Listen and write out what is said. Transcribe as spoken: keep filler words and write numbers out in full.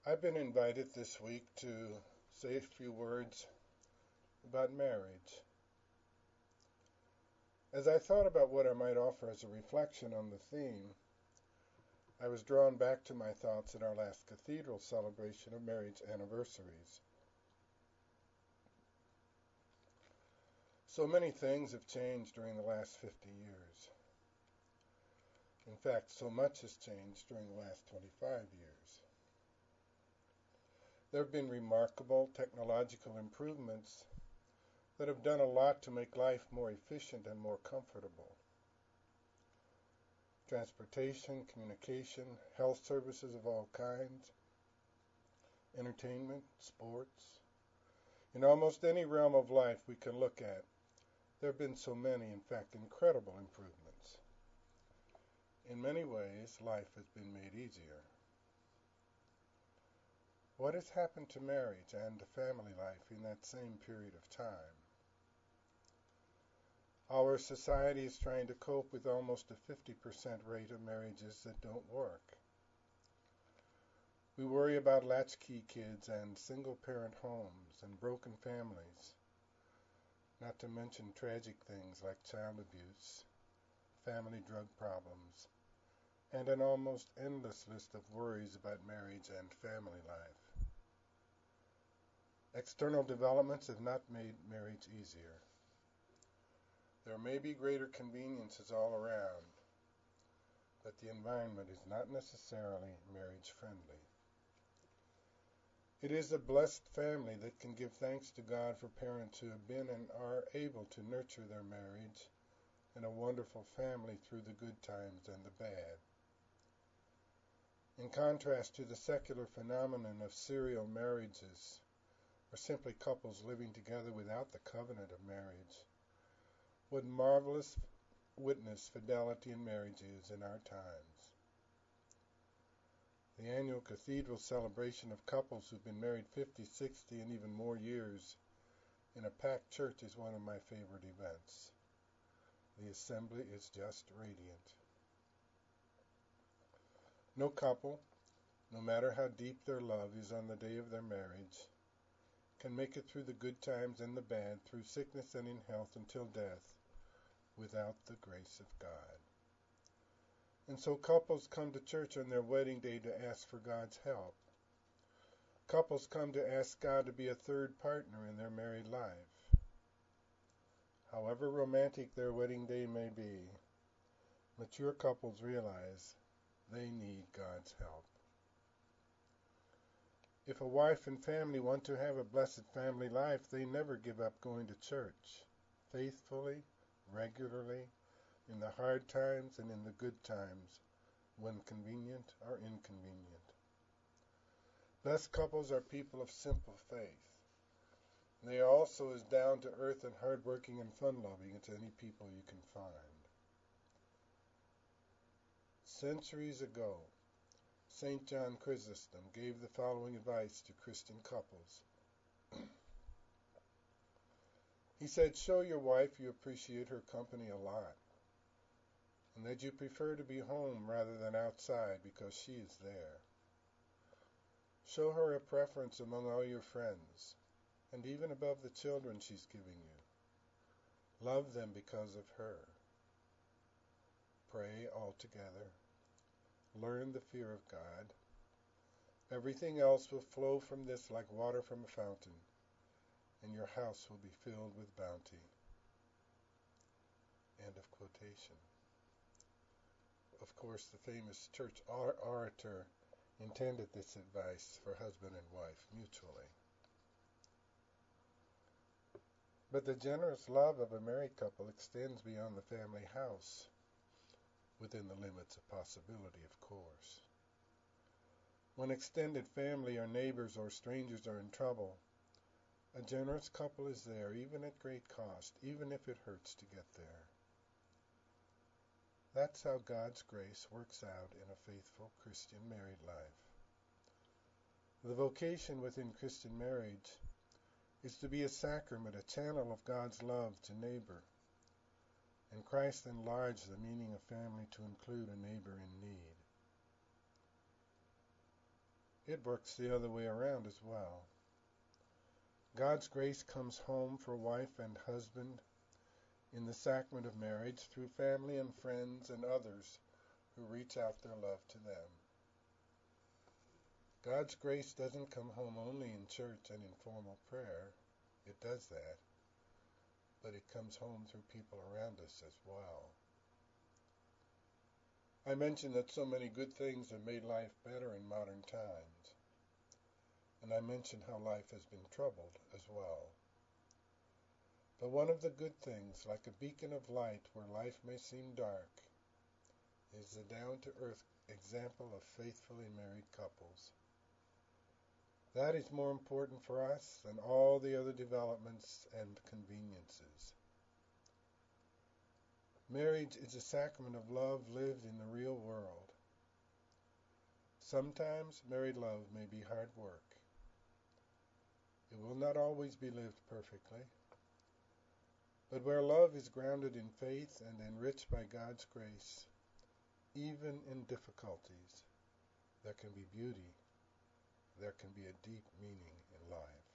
I've been invited this week to say a few words about marriage. As I thought about what I might offer as a reflection on the theme, I was drawn back to my thoughts at our last cathedral celebration of marriage anniversaries. So many things have changed during the last fifty years. In fact, so much has changed during the last twenty-five years. There have been remarkable technological improvements that have done a lot to make life more efficient and more comfortable. Transportation, communication, health services of all kinds, entertainment, sports. In almost any realm of life we can look at, there have been so many, in fact, incredible improvements. In many ways, life has been made easier. What has happened to marriage and to family life in that same period of time? Our society is trying to cope with almost a fifty percent rate of marriages that don't work. We worry about latchkey kids and single-parent homes and broken families, not to mention tragic things like child abuse, family drug problems, and an almost endless list of worries about marriage and family life. External developments have not made marriage easier. There may be greater conveniences all around, but the environment is not necessarily marriage friendly. It is a blessed family that can give thanks to God for parents who have been and are able to nurture their marriage and a wonderful family through the good times and the bad. In contrast to the secular phenomenon of serial marriages, or simply couples living together without the covenant of marriage, what marvelous witness fidelity in marriage is in our times. The annual cathedral celebration of couples who've been married fifty, sixty, and even more years in a packed church is one of my favorite events. The assembly is just radiant. No couple, no matter how deep their love is on the day of their marriage, can make it through the good times and the bad, through sickness and in health until death, without the grace of God. And so couples come to church on their wedding day to ask for God's help. Couples come to ask God to be a third partner in their married life. However romantic their wedding day may be, mature couples realize they need God's help. If a wife and family want to have a blessed family life, they never give up going to church, faithfully, regularly, in the hard times and in the good times, when convenient or inconvenient. Blessed couples are people of simple faith. They are also as down to earth and hardworking and fun-loving as any people you can find. Centuries ago, Saint John Chrysostom gave the following advice to Christian couples. He said, show your wife you appreciate her company a lot, and that you prefer to be home rather than outside because she is there. Show her a preference among all your friends, and even above the children she's giving you. Love them because of her. Pray all together. Learn the fear of God. Everything else will flow from this like water from a fountain, and your house will be filled with bounty. End of quotation. Of course, the famous church orator intended this advice for husband and wife mutually. But the generous love of a married couple extends beyond the family house, within the limits of possibility, of course. When extended family or neighbors or strangers are in trouble, a generous couple is there, even at great cost, even if it hurts to get there. That's how God's grace works out in a faithful Christian married life. The vocation within Christian marriage is to be a sacrament, a channel of God's love to neighbor. And Christ enlarged the meaning of family to include a neighbor in need. it works the other way around as well. God's grace comes home for wife and husband in the sacrament of marriage through family and friends and others who reach out their love to them. God's grace doesn't come home only in church and in formal prayer. It does that. But it comes home through people around us as well. I mentioned that so many good things have made life better in modern times. And I mentioned how life has been troubled as well. But one of the good things, like a beacon of light where life may seem dark, is the down-to-earth example of faithfully married couples. That is more important for us than all the other developments and conveniences. Marriage is a sacrament of love lived in the real world. Sometimes married love may be hard work. It will not always be lived perfectly. But where love is grounded in faith and enriched by God's grace, even in difficulties, there can be beauty, there can be a deep meaning in life.